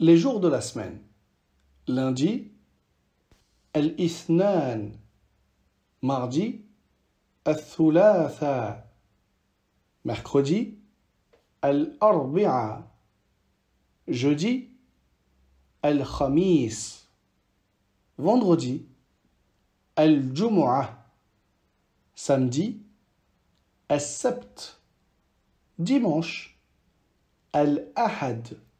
Les jours de la semaine. Lundi, al-ithnan. Mardi, al-thulatha. Mercredi, al-arbi'a. Jeudi, al-khamis. Vendredi, al-jumu'ah. Samedi, al-sabt. Dimanche, al-ahad.